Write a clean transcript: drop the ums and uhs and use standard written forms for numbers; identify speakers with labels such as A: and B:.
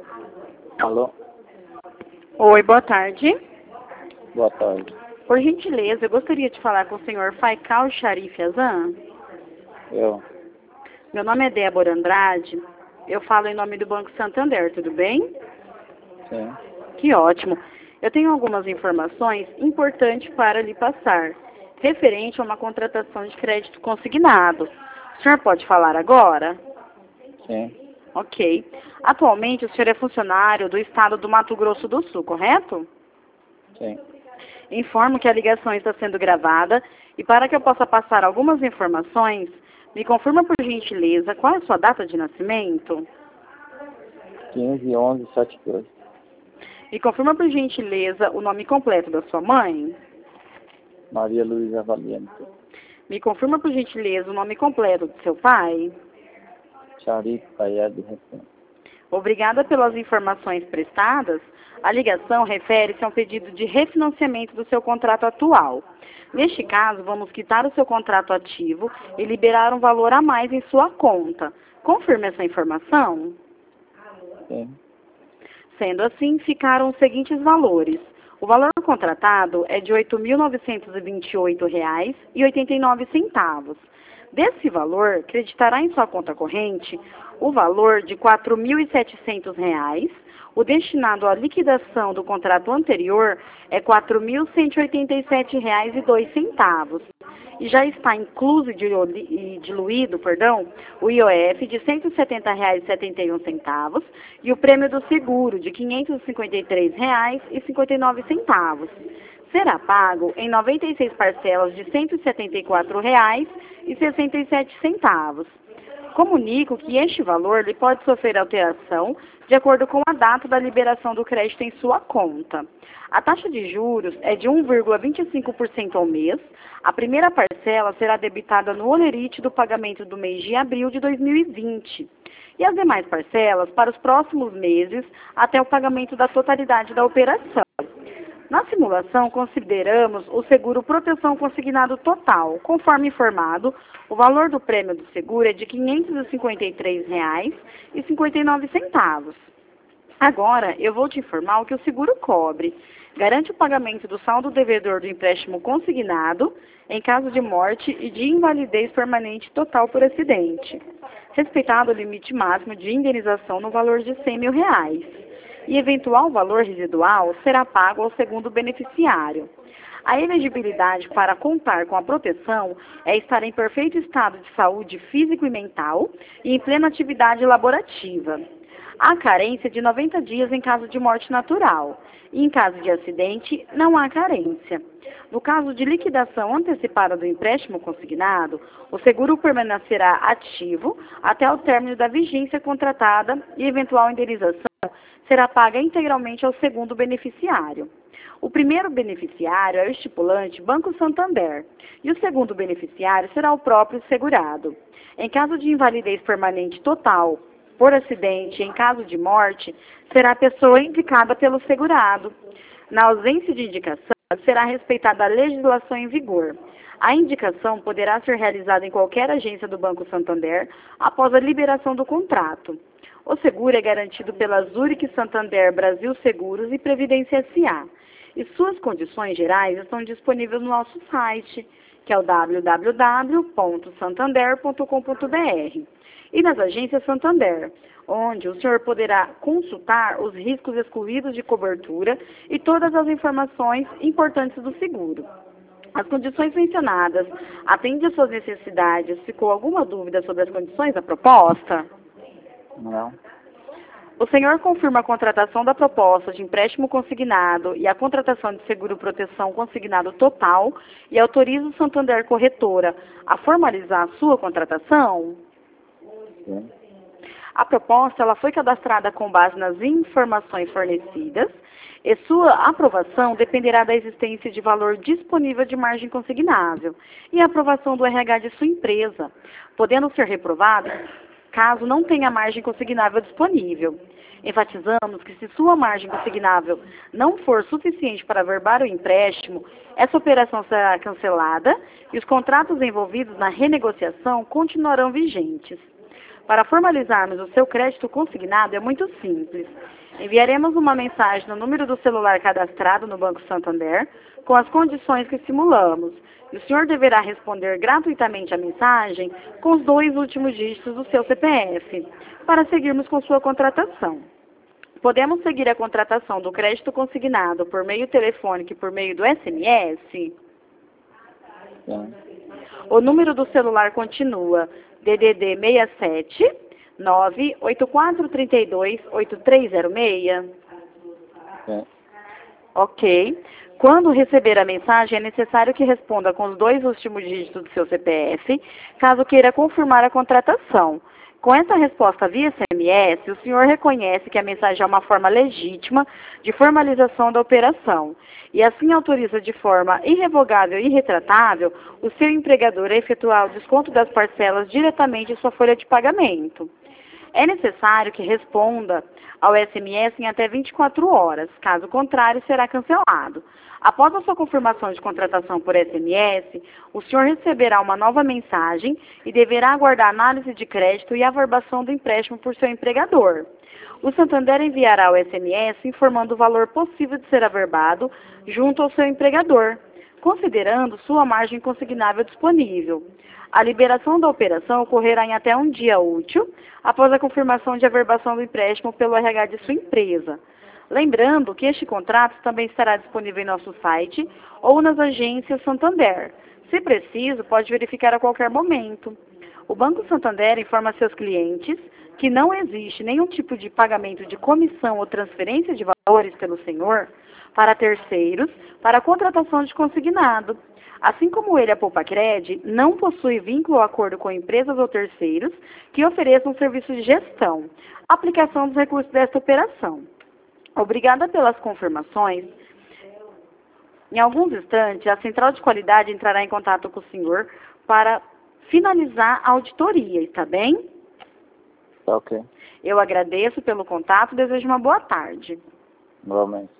A: Alô?
B: Oi, boa tarde.
A: Boa tarde.
B: Por gentileza, eu gostaria de falar com o senhor Faikal Sharif Azan.
A: Eu?
B: Meu nome é Débora Andrade. Eu falo em nome do Banco Santander, tudo bem?
A: Sim.
B: Que ótimo. Eu tenho algumas informações importantes para lhe passar, referente a uma contratação de crédito consignado. O senhor pode falar agora?
A: Sim.
B: Ok. Atualmente, o senhor é funcionário do estado do Mato Grosso do Sul, correto?
A: Sim.
B: Informo que a ligação está sendo gravada e para que eu possa passar algumas informações, me confirma por gentileza qual é a sua data de nascimento?
A: 15/11/72.
B: Me confirma por gentileza o nome completo da sua mãe?
A: Maria Luísa Valiente.
B: Me confirma por gentileza o nome completo do seu pai?
A: Sharif Fayed Refém.
B: Obrigada pelas informações prestadas. A ligação refere-se a um pedido de refinanciamento do seu contrato atual. Neste caso, vamos quitar o seu contrato ativo e liberar um valor a mais em sua conta. Confirme essa informação?
A: Sim.
B: Sendo assim, ficaram os seguintes valores. O valor contratado é de R$ 8.928,89. Desse valor, creditará em sua conta corrente o valor de R$ 4.700. O destinado à liquidação do contrato anterior é R$ 4.187,02. E já está incluso e diluído, o IOF de R$ 170,71 e o prêmio do seguro de R$ 553,59. Será pago em 96 parcelas de R$ 174,67. Comunico que este valor lhe pode sofrer alteração de acordo com a data da liberação do crédito em sua conta. A taxa de juros é de 1,25% ao mês. A primeira parcela será debitada no holerite do pagamento do mês de abril de 2020. E as demais parcelas para os próximos meses até o pagamento da totalidade da operação. Na simulação, consideramos o seguro proteção consignado total. Conforme informado, o valor do prêmio do seguro é de R$ 553,59. Agora, eu vou te informar o que o seguro cobre. Garante o pagamento do saldo devedor do empréstimo consignado em caso de morte e de invalidez permanente total por acidente, respeitado o limite máximo de indenização no valor de R$ 100 mil. E eventual valor residual será pago ao segundo beneficiário. A elegibilidade para contar com a proteção é estar em perfeito estado de saúde físico e mental e em plena atividade laborativa. Há carência de 90 dias em caso de morte natural e em caso de acidente não há carência. No caso de liquidação antecipada do empréstimo consignado, o seguro permanecerá ativo até o término da vigência contratada e eventual indenização será paga integralmente ao segundo beneficiário. O primeiro beneficiário é o estipulante Banco Santander e o segundo beneficiário será o próprio segurado. Em caso de invalidez permanente total, por acidente, em caso de morte, será a pessoa indicada pelo segurado. Na ausência de indicação, será respeitada a legislação em vigor. A indicação poderá ser realizada em qualquer agência do Banco Santander após a liberação do contrato. O seguro é garantido pela Zurich Santander Brasil Seguros e Previdência S.A. E suas condições gerais estão disponíveis no nosso site, que é o www.santander.com.br, e nas agências Santander, onde o senhor poderá consultar os riscos excluídos de cobertura e todas as informações importantes do seguro. As condições mencionadas atendem às suas necessidades. Ficou alguma dúvida sobre as condições da proposta?
A: Não.
B: O senhor confirma a contratação da proposta de empréstimo consignado e a contratação de seguro proteção consignado total e autoriza o Santander Corretora a formalizar a sua contratação?
A: Sim.
B: A proposta ela foi cadastrada com base nas informações fornecidas e sua aprovação dependerá da existência de valor disponível de margem consignável e a aprovação do RH de sua empresa, podendo ser reprovado caso não tenha margem consignável disponível. Enfatizamos que se sua margem consignável não for suficiente para averbar o empréstimo, essa operação será cancelada e os contratos envolvidos na renegociação continuarão vigentes. Para formalizarmos o seu crédito consignado é muito simples. Enviaremos uma mensagem no número do celular cadastrado no Banco Santander com as condições que simulamos. E o senhor deverá responder gratuitamente a mensagem com os 2 últimos dígitos do seu CPF, para seguirmos com sua contratação. Podemos seguir a contratação do crédito consignado por meio telefônico e por meio do SMS?
A: Sim.
B: O número do celular continua DDD 67 98432 8306.
A: Sim.
B: Ok. Quando receber a mensagem, é necessário que responda com os 2 últimos dígitos do seu CPF, caso queira confirmar a contratação. Com essa resposta via SMS, o senhor reconhece que a mensagem é uma forma legítima de formalização da operação e assim autoriza de forma irrevogável e irretratável o seu empregador a efetuar o desconto das parcelas diretamente em sua folha de pagamento. É necessário que responda ao SMS em até 24 horas, caso contrário, será cancelado. Após a sua confirmação de contratação por SMS, o senhor receberá uma nova mensagem e deverá aguardar a análise de crédito e averbação do empréstimo por seu empregador. O Santander enviará o SMS informando o valor possível de ser averbado junto ao seu empregador, considerando sua margem consignável disponível. A liberação da operação ocorrerá em até um dia útil após a confirmação de averbação do empréstimo pelo RH de sua empresa. Lembrando que este contrato também estará disponível em nosso site ou nas agências Santander. Se preciso, pode verificar a qualquer momento. O Banco Santander informa a seus clientes que não existe nenhum tipo de pagamento de comissão ou transferência de valores pelo senhor para terceiros para a contratação de consignado. Assim como ele, a Poupacred, não possui vínculo ou acordo com empresas ou terceiros que ofereçam serviço de gestão, aplicação dos recursos desta operação. Obrigada pelas confirmações. Em alguns instantes, a Central de Qualidade entrará em contato com o senhor para finalizar a auditoria, está bem?
A: Tá ok.
B: Eu agradeço pelo contato e desejo uma boa tarde.
A: Igualmente.